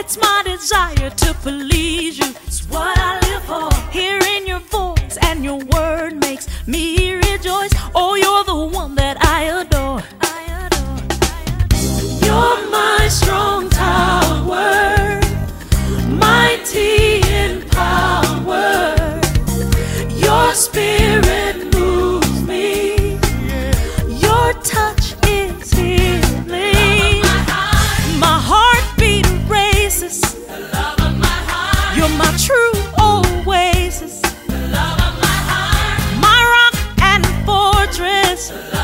It's my desire to please you. It's what I live for. Hearing your voice and your word makes me rejoice. Oh, you're the one that I adore. You're my strong tower, mighty in power. Your spirit moves me. Your touch is healing. My heartbeat races. You're my true oasis. My rock and fortress.